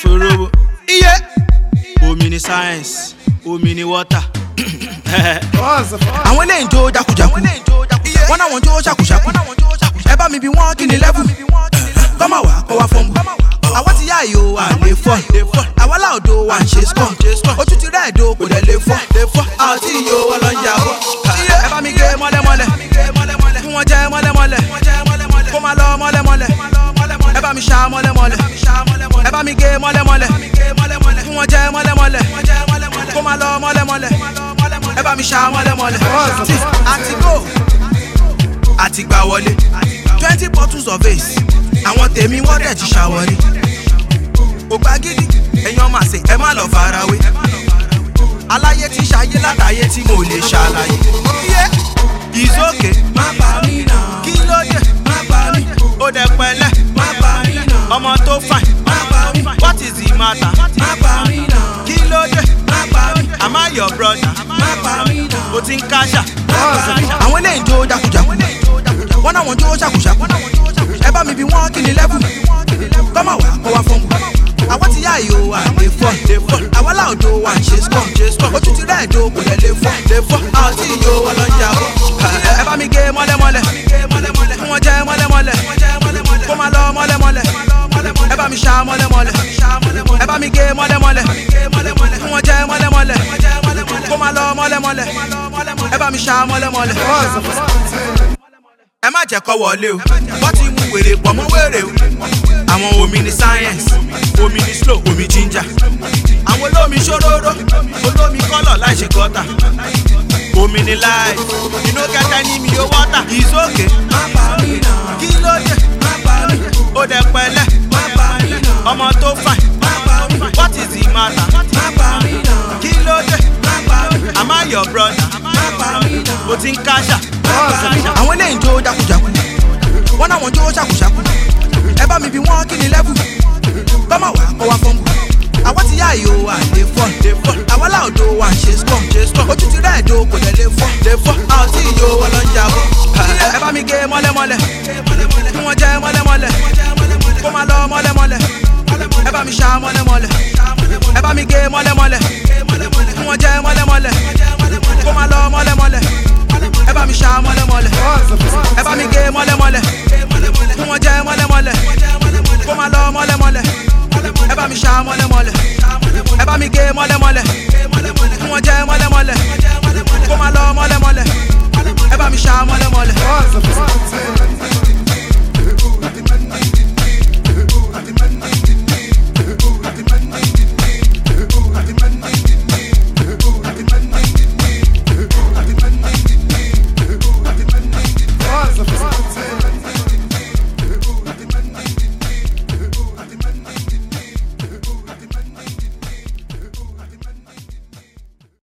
Forobo. Yeah. Omi ni science, omi ni water. Àwọn lè ń jó jákujàku. Wọ́n náà wọ́n jó ṣàkúṣàkú. Ẹ bá mi bí wọ́n kí ni level. Kọ́mọ̀ wá kọ́ wá fọ́nbù. Àwọn ti yá ìyó wà lè fọ́. Àwọn aláòdò wà ń ṣe scum. Ojú ti rẹ̀ èdò kò dẹ̀ lè fọ́. Àwọn tí ìyó wọn lọ ń jà bọ̀. Ẹ bá mi gé mọ́lẹ́mọ́lẹ̀. Fún wọn jẹ́ mọ́lẹ́mọ́lẹ̀. Kó máa lọ mọ́lẹ́mọ́lẹ̀. Ẹ bá mi ṣá mọ́lẹ́mọ́lẹ̀. Ẹ bá mi gé mọ́lẹ́mọ́lẹ̀. Fún wọn jẹ́ mọ́lẹ́mọ́lẹ̀. Kó máa lọ mọ́lẹ́mọ́lẹ̀. Ẹ bá mi ṣá mọ́lẹ́mọ́lẹ̀. Àti go àti gbà wọlé 20 bottles of ace. Àwọn tèmi wọ́n dẹ̀ ti ṣàwọ̀rí. Ògbà gidi ẹ̀yàn máa ṣe ẹ má lọ farawé. Aláyé ti ṣayé látàyé tí mo lè ṣàlàyé. It's okay, má bà mí náà. Kí ló dé? Má bà mí. Ó dẹ̀ pẹ̀lẹ́. Má bà mí náà. Ọmọ tó fine. Má bà mí. What is the matter? Má bà mí náà. Kí ló dé? Má bà mí. Am I your brother? Má bà mí náà. O ti ń káṣà. Àwọn ilé ìjó jákujàku. Wọ́n náà wọ́n jó ṣàkúṣàkú. Ẹ bá mi bí wọ́n kí ni level. Kọ́mọ̀ wá kọ́ wá fọ́nbù. Àwọn ti yá ìyó wà lè fọ́. Àwọn aláòdò wà ń ṣe scum. Ojú ti rẹ̀ èdò kò dẹ̀ lè fọ́. Àwọn tí ìyó wọn lọ ń jà bọ̀. Ẹ bá mi gé mọ́lẹ́mọ́lẹ̀. Fún wọn jẹ́ mọ́lẹ́mọ́lẹ̀. Kó máa lọ mọ́lẹ́mọ́lẹ̀. Ẹ bá mi ṣá mọ́lẹ́mọ́lẹ̀. Ẹ bá mi gé mọ́lẹ́mọ́lẹ̀. Fún wọn jẹ́ mọ́lẹ́mọ́lẹ̀. Kó máa lọ mọ́lẹ́mọ́lẹ̀. Ẹ bá mi ṣá mọ́lẹ́mọ́lẹ̀. Ẹ má jẹ́ kó wọlé o. Wọ́n ti mú wèrè pọ̀ mọ́ wèrè o. Àwọn omi ni science, omi ni slow, omi ginger. Àwọn olómi ṣòróró, olómi kọ́lọ̀ láì ṣe gọ́tà. Omi ni life, you no get any me o water. It's okay, má bà mí náà. Kí ló dé? Má bà mí. Ó dẹ̀ pẹ̀lẹ́. Má bà mí náà. Ọmọ tó fine. Má bà mí. What is the matter? Má bà mí náà. Kí ló dé? Má bà mí. Am I your brother? Má bà mí náà. O ti ń káṣà. Àwọn ilé ìjó jákujàku. Wọ́n náà wọ́n jó ṣàkúṣàkú. Ẹ bá mi bí wọ́n kí ni level. Kọ́mọ̀ wá kọ́ wá fọ́nbù. Àwọn ti yá ìyó wà lè fọ́. Àwọn aláòdò wà ń ṣe scum. Ojú ti rẹ̀ èdò kò dẹ̀ lè fọ́. Àwọn tí ìyó wọn lọ ń jà bọ̀. Ẹ bá mi gé mọ́lẹ́mọ́lẹ̀. Fún wọn jẹ́ mọ́lẹ́mọ́lẹ̀. Kó máa lọ mọ́lẹ́mọ́lẹ̀. Ẹ bá mi ṣá mọ́lẹ́mọ́lẹ̀. Ẹ bá mi gé mọ́lẹ́mọ́lẹ̀.